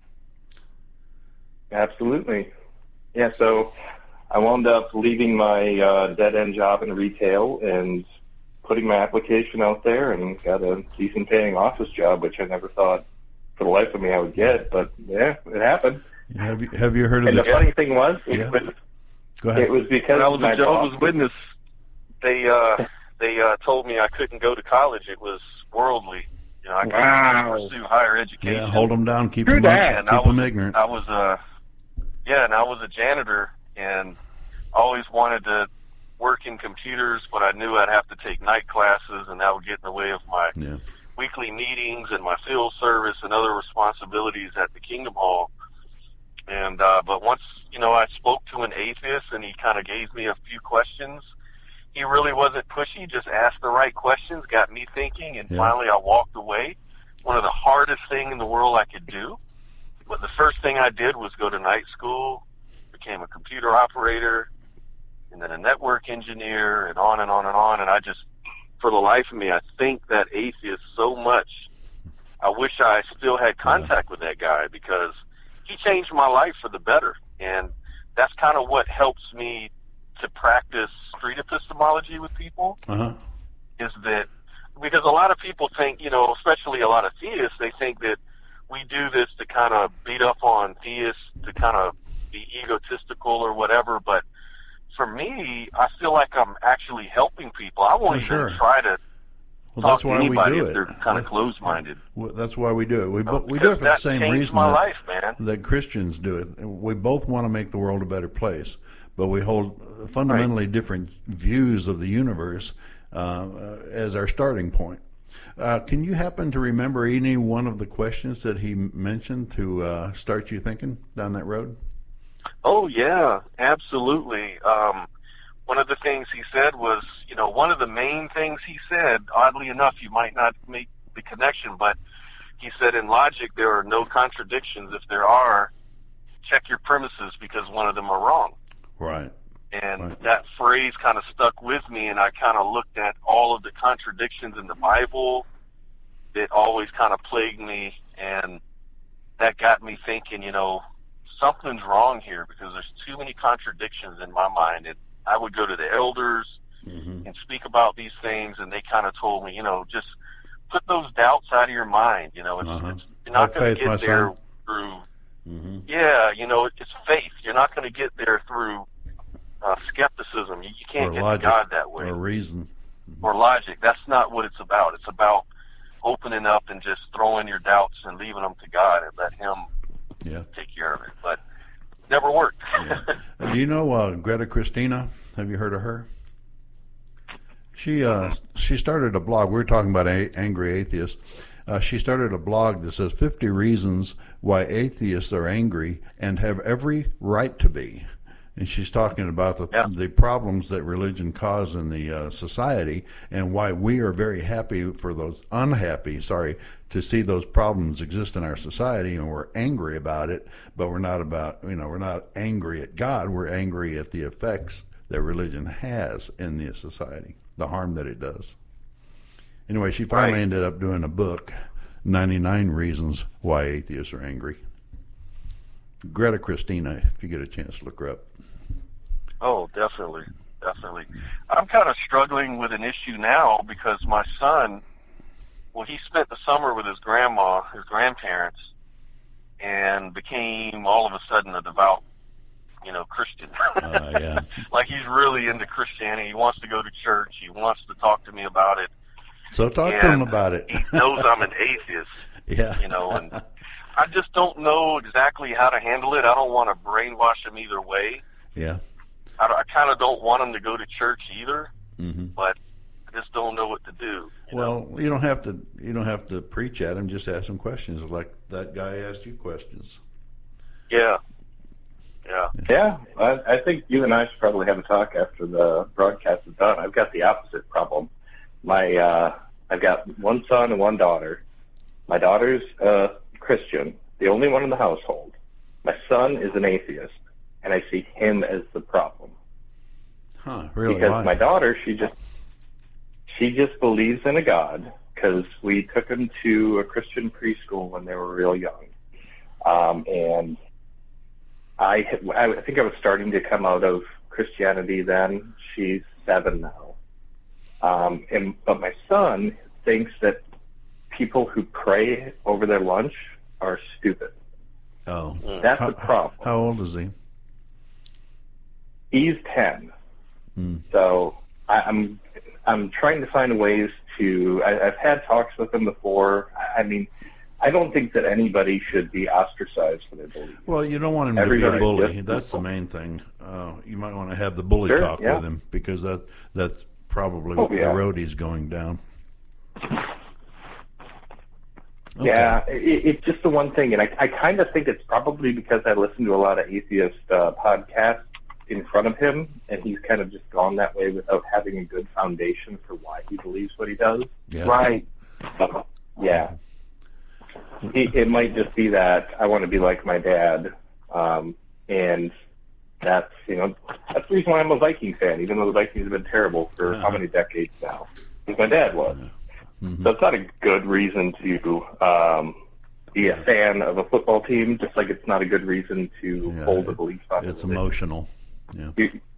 Absolutely. Yeah, so I wound up leaving my dead-end job in retail and putting my application out there, and got a decent-paying office job, which I never thought for the life of me I would get. But, yeah, it happened. Have you heard of and the funny thing was, Go ahead. It was because when I was a Jehovah's Witness, they told me I couldn't go to college. It was worldly. You know, I couldn't pursue higher education. Yeah, hold them down, keep them ignorant. I was a janitor, and always wanted to work in computers, but I knew I'd have to take night classes, and that would get in the way of my weekly meetings and my field service and other responsibilities at the Kingdom Hall. And but once, you know, I spoke to an atheist, and he kind of gave me a few questions. He really wasn't pushy, just asked the right questions, got me thinking, and finally I walked away. One of the hardest things in the world I could do. But the first thing I did was go to night school, became a computer operator, and then a network engineer, and on and on and on. And I just, for the life of me, I think that atheist so much. I wish I still had contact with that guy, because he changed my life for the better. And that's kind of what helps me to practice street epistemology with people, is that, because a lot of people think, you know, especially a lot of theists, they think that we do this to kind of beat up on theists, to kind of be egotistical or whatever. But for me, I feel like I'm actually helping people. I won't even try to talk to anybody if they're kind of closed-minded. That's why we do it. We do it for the same reason that Christians do it. We both want to make the world a better place, but we hold fundamentally different views of the universe as our starting point. Can you happen to remember any one of the questions that he mentioned to start you thinking down that road? Oh, yeah, absolutely. One of the things he said was, you know, one of the main things he said, oddly enough, you might not make the connection, but he said in logic there are no contradictions. If there are, check your premises, because one of them are wrong. Right. And that phrase kind of stuck with me, and I kind of looked at all of the contradictions in the Bible that always kind of plagued me, and that got me thinking, something's wrong here because there's too many contradictions in my mind. And I would go to the elders and speak about these things, and they kind of told me, just put those doubts out of your mind. You're not going to get there through, it's faith. You're not going to get there through skepticism. You can't get logic, to God that way. Or reason. Or logic. That's not what it's about. It's about opening up and just throwing your doubts and leaving them to God and let Him take care of it. But it never worked. Do you know Greta Christina? Have you heard of her? She started a blog. We were talking about angry atheists. She started a blog that says 50 reasons why atheists are angry and have every right to be. And she's talking about the problems that religion causes in the society, and why we are very unhappy to see those problems exist in our society, and we're angry about it. But we're not angry at God. We're angry at the effects that religion has in the society, the harm that it does. Anyway, she finally ended up doing a book, 99 Reasons Why Atheists Are Angry. Greta Christina, if you get a chance to look her up. Oh, definitely. I'm kind of struggling with an issue now because my son, he spent the summer with his grandparents, and became all of a sudden a devout, Christian. Like he's really into Christianity. He wants to go to church. He wants to talk to me about it. So talk to him about it. He knows I'm an atheist. And I just don't know exactly how to handle it. I don't want to brainwash him either way. Yeah. I kind of don't want him to go to church either, but I just don't know what to do. You don't have to preach at him. Just ask him questions like that guy asked you questions. Yeah. I think you and I should probably have a talk after the broadcast is done. I've got the opposite problem. I've got one son and one daughter. My daughter's Christian, the only one in the household. My son is an atheist, and I see him as the problem. Huh? Really? Because Why? my daughter, she just believes in a God, because we took them to a Christian preschool when they were real young, and I think I was starting to come out of Christianity then. She's 7 now, but my son thinks that people who pray over their lunch are stupid. Oh, that's the problem. How old is he? He's 10. So I'm trying to find ways to. I've had talks with him before. I mean, I don't think that anybody should be ostracized for their beliefs. Well, you don't want him to be a bully. That's the main thing. You might want to have the bully talk with him, because that's probably the road he's going down. Okay. Yeah, it's just the one thing, and I kind of think it's probably because I listen to a lot of atheist podcasts in front of him, and he's kind of just gone that way without having a good foundation for why he believes what he does. Yeah. Right. Yeah. It might just be that I want to be like my dad, and that's the reason why I'm a Viking fan, even though the Vikings have been terrible for how many decades now, because my dad was. So it's not a good reason to be a fan of a football team, just like it's not a good reason to hold a belief on it. It's emotional. Yeah.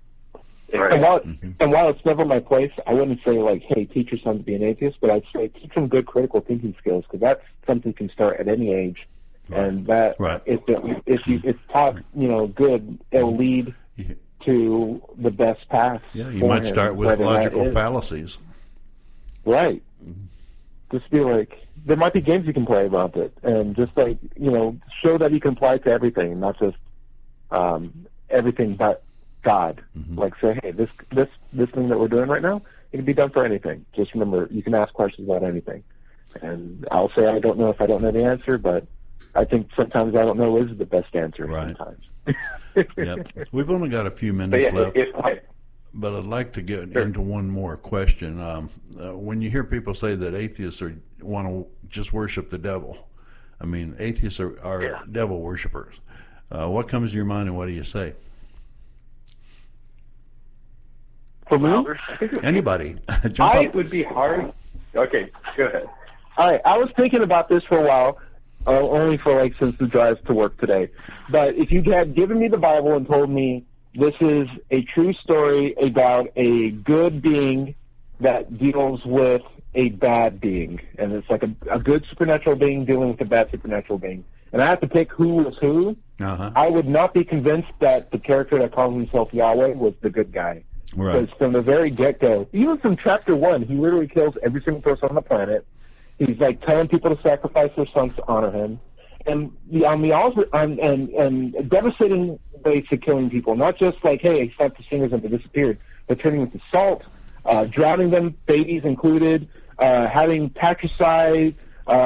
And while it's never my place, I wouldn't say like, hey, teach your son to be an atheist, but I'd say teach him good critical thinking skills, because that's something you can start at any age. And that if it's taught, good, it'll lead to the best path. Yeah, you might start with logical fallacies. Right. Just be like, there might be games you can play about it, and just like, show that you can apply it to everything, not just everything but God. Like, say, hey, this thing that we're doing right now, it can be done for anything. Just remember, you can ask questions about anything. And I'll say I don't know if I don't know the answer, but I think sometimes I don't know is the best answer. Right. Sometimes. Yep. We've only got a few minutes left. But I'd like to get into one more question. When you hear people say that atheists want to just worship the devil, I mean, atheists are devil worshipers. What comes to your mind, and what do you say? For me? Anybody. It would be hard. Okay, go ahead. All right, I was thinking about this for a while, only for like since the drive to work today. But if you had given me the Bible and told me this is a true story about a good being that deals with a bad being, and it's like a good supernatural being dealing with a bad supernatural being, and I have to pick who was who, I would not be convinced that the character that calls himself Yahweh was the good guy. Right. Because from the very get-go, even from chapter 1, he literally kills every single person on the planet. He's like telling people to sacrifice their sons to honor him, and devastating ways to killing people. Not just like, hey, he slapped the singers and they disappeared, but turning them to salt, drowning them, babies included, having patricide,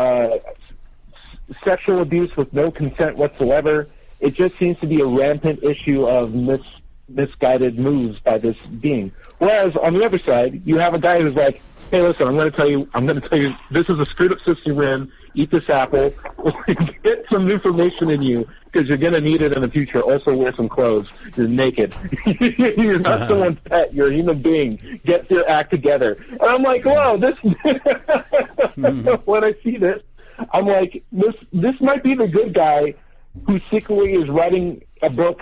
sexual abuse with no consent whatsoever. It just seems to be a rampant issue of misguided moves by this being. Whereas on the other side, you have a guy who's like, hey, listen, I'm going to tell you, this is a screwed up system you're in. Eat this apple. Get some information in you because you're going to need it in the future. Also wear some clothes. You're naked. You're not someone's pet. You're a human being. Get your act together. And I'm like, whoa, this, when I see this, I'm like, this might be the good guy who secretly is writing a book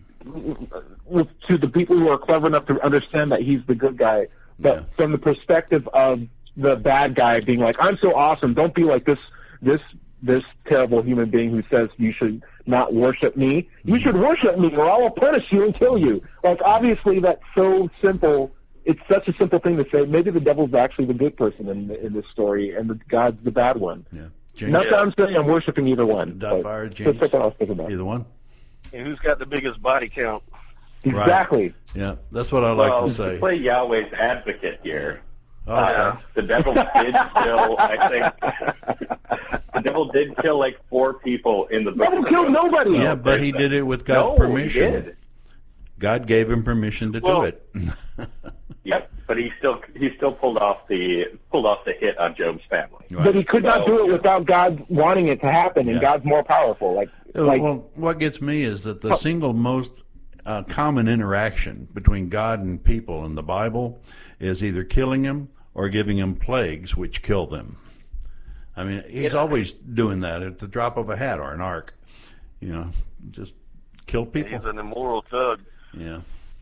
to the people who are clever enough to understand that he's the good guy, but from the perspective of the bad guy being like, I'm so awesome, don't be like this terrible human being who says you should not worship me. You should worship me or I will punish you and kill you. Like, obviously that's so simple. It's such a simple thing to say. Maybe the devil's actually the good person in this story and God's the bad one. Yeah. James, not that I'm saying I'm worshiping either one. Fire, James, that's what I was thinking about. Either one? And who's got the biggest body count? Exactly. Right. Yeah, that's what I like to say. To play Yahweh's advocate here, okay. The devil did kill, I think, the devil did kill like 4 people in the book. The devil killed nobody. Yeah, but he did it with God's permission. He did. God gave him permission to do it. Yep, but he still pulled off the hit on Job's family. Right. But he could not do it without God wanting it to happen, and God's more powerful. Well, what gets me is that the single most common interaction between God and people in the Bible is either killing him or giving him plagues which kill them. I mean, he's always doing that at the drop of a hat or an arc. You know, just kill people. He's an immoral thug. Yeah.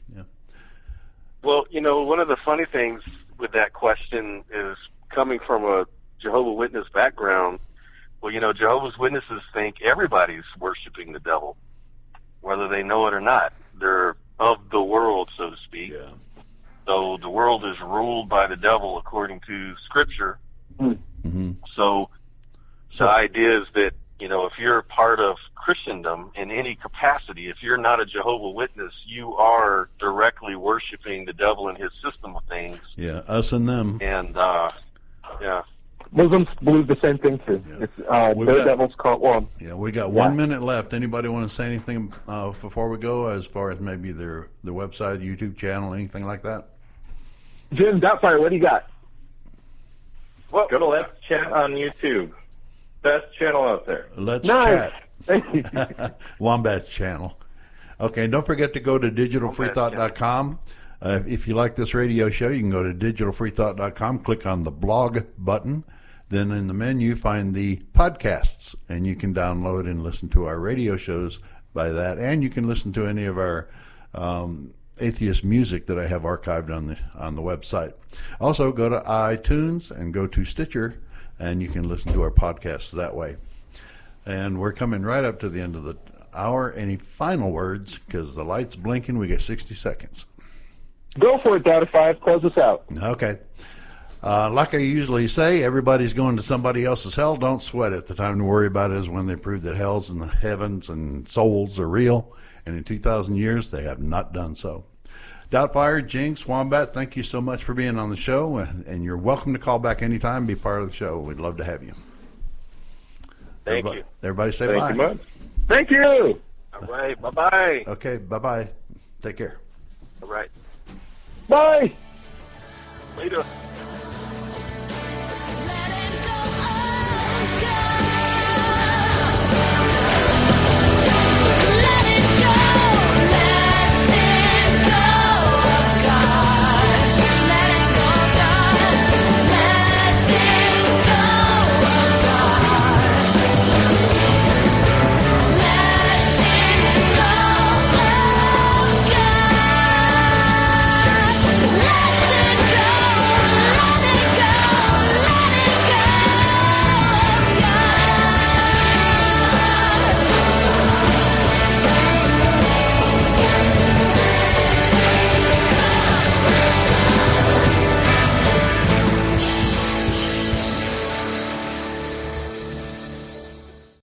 Well, one of the funny things with that question is coming from a Jehovah's Witness background. Well, Jehovah's Witnesses think everybody's worshiping the devil, whether they know it or not. They're of the world, so to speak. Yeah. So the world is ruled by the devil according to Scripture. Mm-hmm. So the idea is that, if you're part of Christendom in any capacity, if you're not a Jehovah's Witness, you are directly worshiping the devil and his system of things. Yeah, us and them. And, Muslims believe the same thing, too. Yeah. It's their devil's called one. Yeah, we got 1 minute left. Anybody want to say anything before we go, as far as maybe their website, YouTube channel, anything like that? Jim Doubtfire, what do you got? Well, go to Let's Chat on YouTube. Best channel out there. Let's Nice. Chat. Thank you. Wombat's channel. Okay, and don't forget to go to digitalfreethought.com. If you like this radio show, you can go to digitalfreethought.com, click on the blog button. Then in the menu, find the podcasts, and you can download and listen to our radio shows by that. And you can listen to any of our atheist music that I have archived on the website. Also, go to iTunes and go to Stitcher, and you can listen to our podcasts that way. And we're coming right up to the end of the hour. Any final words? Because the light's blinking. We got 60 seconds. Go for it, Data 5. Close us out. Okay. Like I usually say, everybody's going to somebody else's hell. Don't sweat it. The time to worry about it is when they prove that hells and the heavens and souls are real. And in 2,000 years, they have not done so. Doubtfire, Jinx, Wombat, thank you so much for being on the show. And you're welcome to call back anytime, be part of the show. We'd love to have you. Thank you. Everybody say Thank bye. you much. Thank you. All right. Bye-bye. Okay, bye-bye. Take care. All right. Bye. Later.